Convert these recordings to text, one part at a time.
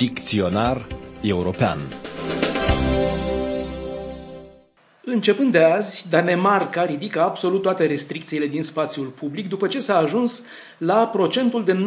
Dicționar european. Începând de azi, Danemarca ridică absolut toate restricțiile din spațiul public după ce s-a ajuns la procentul de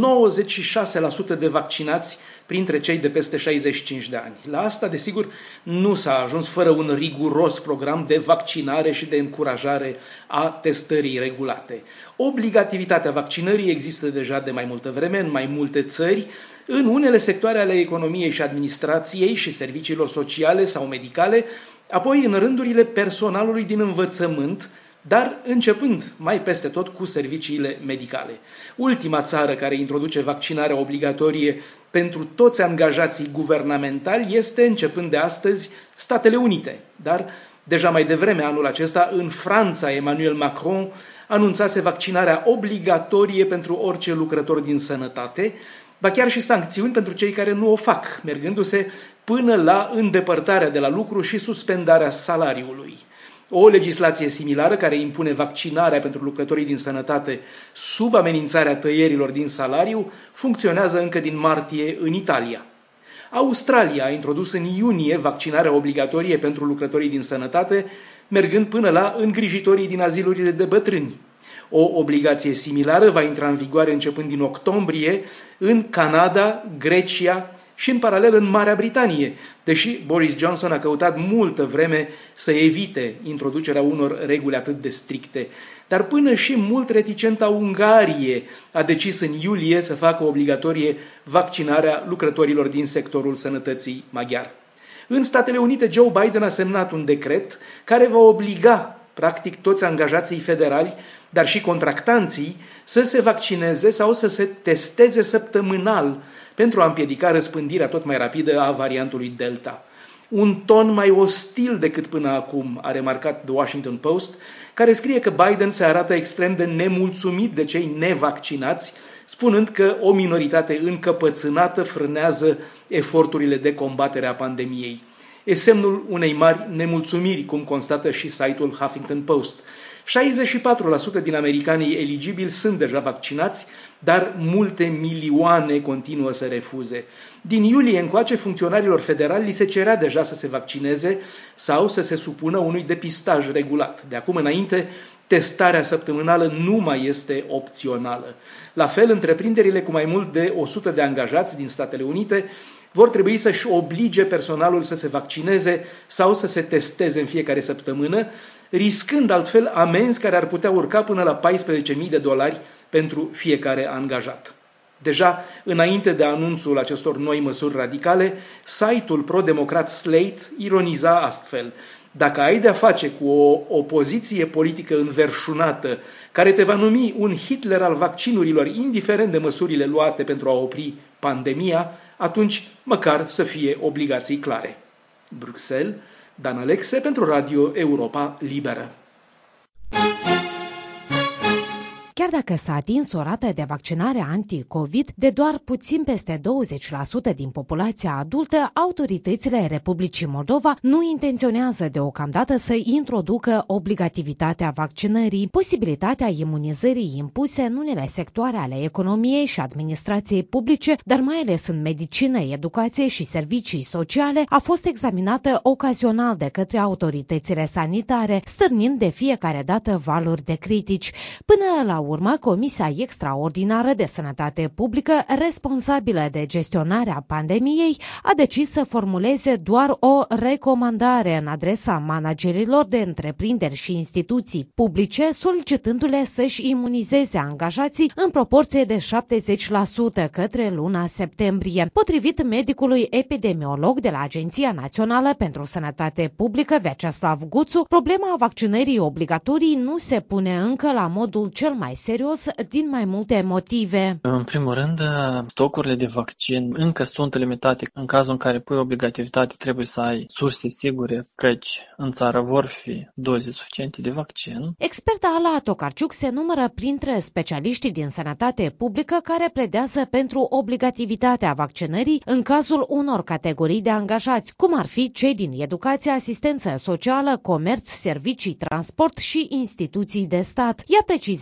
96% de vaccinați printre cei de peste 65 de ani. La asta, desigur, nu s-a ajuns fără un riguros program de vaccinare și de încurajare a testării regulate. Obligativitatea vaccinării există deja de mai multă vreme în mai multe țări, în unele sectoare ale economiei și administrației și serviciilor sociale sau medicale, apoi în rândurile personalului din învățământ, dar începând mai peste tot cu serviciile medicale. Ultima țară care introduce vaccinarea obligatorie pentru toți angajații guvernamentali este, începând de astăzi, Statele Unite. Dar deja mai devreme anul acesta, în Franța, Emmanuel Macron anunțase vaccinarea obligatorie pentru orice lucrător din sănătate, ba chiar și sancțiuni pentru cei care nu o fac, mergându-se până la îndepărtarea de la lucru și suspendarea salariului. O legislație similară care impune vaccinarea pentru lucrătorii din sănătate sub amenințarea tăierilor din salariu funcționează încă din martie în Italia. Australia a introdus în iunie vaccinarea obligatorie pentru lucrătorii din sănătate, mergând până la îngrijitorii din azilurile de bătrâni. O obligație similară va intra în vigoare începând din octombrie în Canada, Grecia și în paralel în Marea Britanie, deși Boris Johnson a căutat multă vreme să evite introducerea unor reguli atât de stricte. Dar până și mult reticenta Ungarie a decis în iulie să facă obligatorie vaccinarea lucrătorilor din sectorul sănătății maghiar. În Statele Unite, Joe Biden a semnat un decret care va obliga practic toți angajații federali, dar și contractanții, să se vaccineze sau să se testeze săptămânal pentru a împiedica răspândirea tot mai rapidă a variantului Delta. Un ton mai ostil decât până acum, a remarcat The Washington Post, care scrie că Biden se arată extrem de nemulțumit de cei nevaccinați, spunând că o minoritate încăpățânată frânează eforturile de combatere a pandemiei. E semnul unei mari nemulțumiri, cum constată și site-ul Huffington Post. 64% din americanii eligibili sunt deja vaccinați, dar multe milioane continuă să refuze. Din iulie încoace, funcționarilor federali li se cerea deja să se vaccineze sau să se supună unui depistaj regulat. De acum înainte, testarea săptămânală nu mai este opțională. La fel, întreprinderile cu mai mult de 100 de angajați din Statele Unite vor trebui să-și oblige personalul să se vaccineze sau să se testeze în fiecare săptămână, riscând altfel amenzi care ar putea urca până la $14.000 pentru fiecare angajat. Deja, înainte de anunțul acestor noi măsuri radicale, site-ul pro-democrat Slate ironiza astfel: dacă ai de-a face cu o opoziție politică înverșunată care te va numi un Hitler al vaccinurilor, indiferent de măsurile luate pentru a opri pandemia, atunci măcar să fie obligații clare. Bruxelles, Dan Alexe pentru Radio Europa Liberă. Chiar dacă s-a atins o rată de vaccinare anti-COVID de doar puțin peste 20% din populația adultă, autoritățile Republicii Moldova nu intenționează deocamdată să introducă obligativitatea vaccinării, posibilitatea imunizării impuse în unele sectoare ale economiei și administrației publice, dar mai ales în medicină, educație și servicii sociale, a fost examinată ocazional de către autoritățile sanitare, stârnind de fiecare dată valori de critici. Până la urmă, Comisia Extraordinară de Sănătate Publică, responsabilă de gestionarea pandemiei, a decis să formuleze doar o recomandare în adresa managerilor de întreprinderi și instituții publice, solicitându-le să-și imunizeze angajații în proporție de 70% către luna septembrie. Potrivit medicului epidemiolog de la Agenția Națională pentru Sănătate Publică, Vyacheslav Guțu, problema vaccinării obligatorii nu se pune încă la modul cel mai serios din mai multe motive. În primul rând, stocurile de vaccin încă sunt limitate. În cazul în care pui obligativitate, trebuie să ai surse sigure, căci în țară vor fi doze suficiente de vaccin. Experta Ala Tokarciuc se numără printre specialiștii din sănătate publică care pledează pentru obligativitatea vaccinării în cazul unor categorii de angajați, cum ar fi cei din educație, asistență socială, comerț, servicii, transport și instituții de stat. Ea precizează că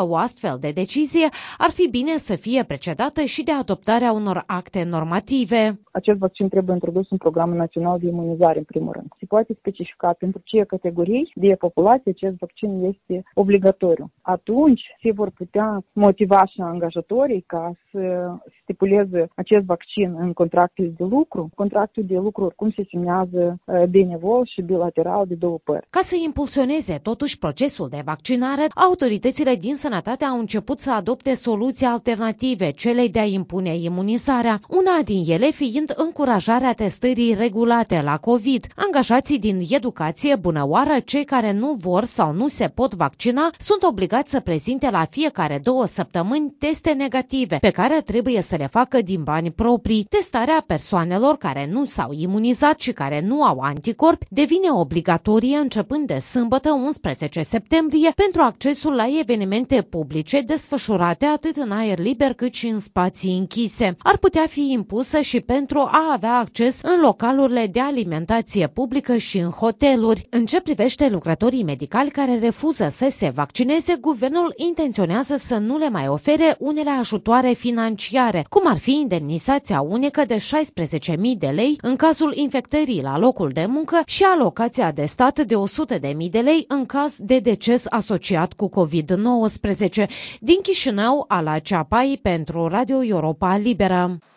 o astfel de decizie ar fi bine să fie precedată și de adoptarea unor acte normative. Acest vaccin trebuie introdus în Programul Național de Imunizare, în primul rând. Se poate specifica pentru ce categorii de populație acest vaccin este obligatoriu. Atunci se vor putea motiva și angajatorii ca să stipuleze acest vaccin în contractul de lucru. Contractul de lucru oricum se semnează benevol și bilateral de două părți. Ca să impulsioneze totuși procesul de vaccinare, autoritățile din sănătate au început să adopte soluții alternative celei de a impune imunizarea, una din ele fiind încurajarea testării regulate la COVID. Angajații din educație bunăoară, cei care nu vor sau nu se pot vaccina, sunt obligați să prezinte la fiecare 2 săptămâni teste negative, pe care trebuie să le facă din bani proprii. Testarea persoanelor care nu s-au imunizat și care nu au anticorpi devine obligatorie începând de sâmbătă 11 septembrie pentru accesul la evenimente publice desfășurate atât în aer liber cât și în spații închise. Ar putea fi impusă și pentru a avea acces în localurile de alimentație publică și în hoteluri. În ce privește lucrătorii medicali care refuză să se vaccineze, guvernul intenționează să nu le mai ofere unele ajutoare financiare, cum ar fi indemnizația unică de 16.000 de lei în cazul infectării la locul de muncă și alocația de stat de 100.000 de lei în caz de deces asociat cu COVID-19. Din Chișinău, Ala Ceapai pentru Radio Europa Liberă.